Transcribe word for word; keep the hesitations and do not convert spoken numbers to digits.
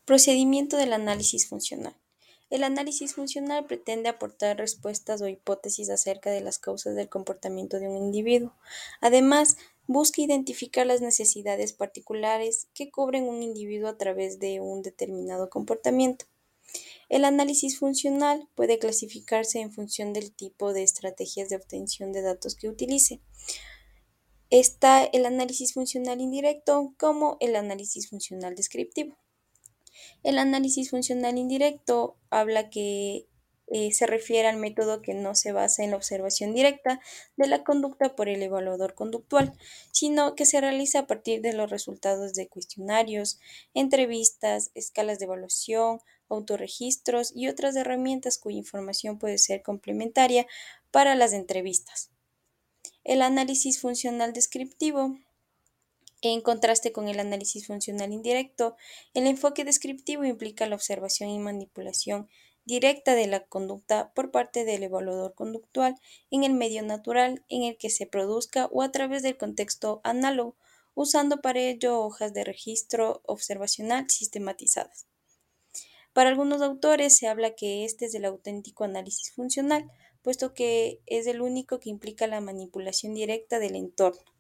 Procedimiento del análisis funcional. El análisis funcional pretende aportar respuestas o hipótesis acerca de las causas del comportamiento de un individuo. Además, busca identificar las necesidades particulares que cubren un individuo a través de un determinado comportamiento. El análisis funcional puede clasificarse en función del tipo de estrategias de obtención de datos que utilice. Está el análisis funcional indirecto como el análisis funcional descriptivo. El análisis funcional indirecto habla que eh, se refiere al método que no se basa en la observación directa de la conducta por el evaluador conductual, sino que se realiza a partir de los resultados de cuestionarios, entrevistas, escalas de evaluación, autorregistros y otras herramientas cuya información puede ser complementaria para las entrevistas. El análisis funcional descriptivo. En contraste con el análisis funcional indirecto, el enfoque descriptivo implica la observación y manipulación directa de la conducta por parte del evaluador conductual en el medio natural en el que se produzca o a través del contexto análogo, usando para ello hojas de registro observacional sistematizadas. Para algunos autores se habla que este es el auténtico análisis funcional, puesto que es el único que implica la manipulación directa del entorno.